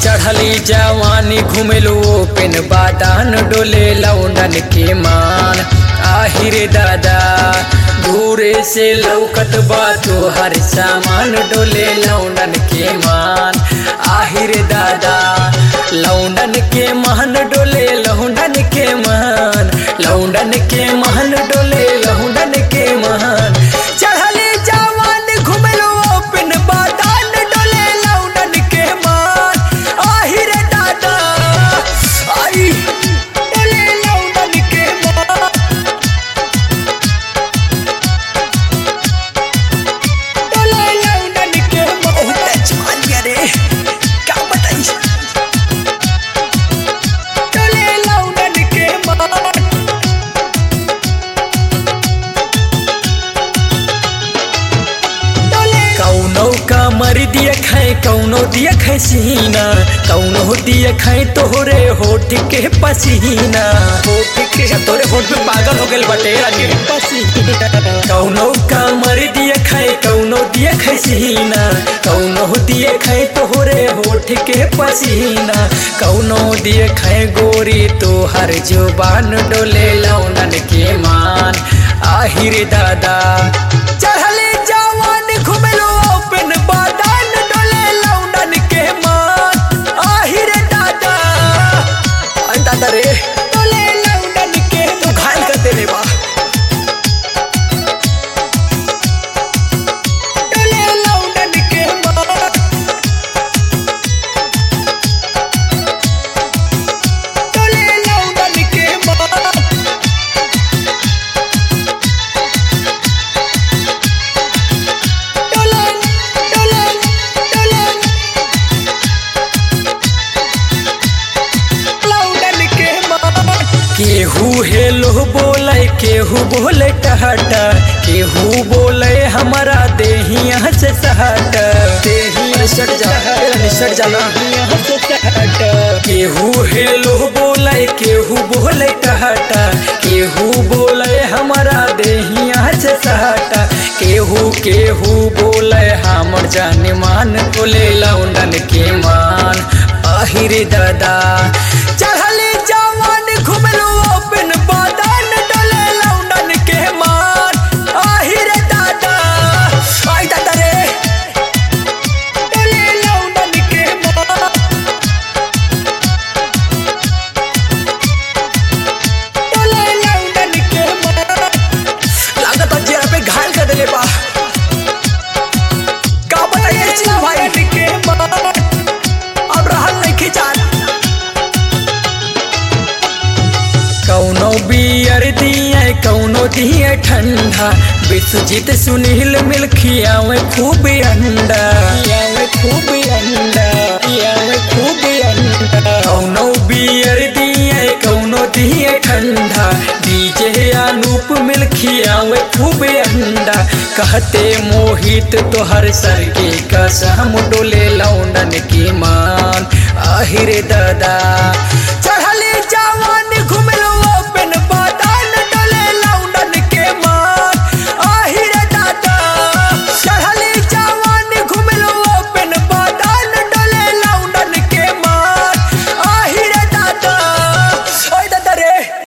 चढ़ली जवानी घुमेलो पेन बादान डोले लौंडन के मान। आहिरे दादा दूरे से लौकत बा तोहर सामान डोले लौंडन के मान। आहिरे दादा लौंडन के महन डोले लौंडन के मान। लौंडन के महन डोले लौंडन के मान। चढ़ली जवानी घुमेलो पेन बादान डोले लौंडन के मान। आहिरे दादा आई डोले लौंडन के मान। डोले लौंडन के मान। बहुत जवान रे क्या बताई। डोले लौंडन के मान। कौनो का मर दिया खाए कौनो दिया खाए सीना। कौनो दिया खाए तोहरे होठ के पसीना। होठ के तोरे होठ पे पागल हो गए बटे रानी पसीना। कौनो का मर दिया खाए कौनो दिया खाए सीना। कौनो दिया खाए तोहरे होठ के पसीना। कौनो दिया खाए गोरी तोहर जुबान डोले लौंडन के मान। आहिरे दादा चढ़ले जवान घुमेलो पेन बादान डोले लौंडन के मान। आहिरे दादा आई दादा रे डोले लौंडन के तू घायल कर दे रे बा। डोले लौंडन के मान। डोले लौंडन के मान। केहू हेलो बोले केहू बोले टहटा। केहू बोले हमारा देहिया से सहट। देहिया सट जाना से सहट। केहू हेलो बोले केहू बोले टहटा। केहू बोले हमारा देहिया से सहट। केहू केहू बोले हमर जान मान बोले लौंडन के मान। आहिरे दादा चढ़ले जवान घुमेलो पेन बादान डोले लौंडन के मान। आहिरे दादा आई दादा रे डोले लौंडन के मान। डोले लौंडन के मान। लागत जेरा पे घायल कर देले बा। का बताइए चिल भाई के मान। अब रहल नहीं खिचान। कौनो बियर दिए कौनो दिए ठंडा। विश्वजीत सुनील मिल खियावे खूब अंडा। खूब अंडा खूब अंडा। कौनो बियर दिए कौनो दिए ठंडा। डीजे अनूप मिल खियावे खूब अंडा। कहते मोहित तोहर सर के कसम डोले लौंडन की मान। आहिरे दादा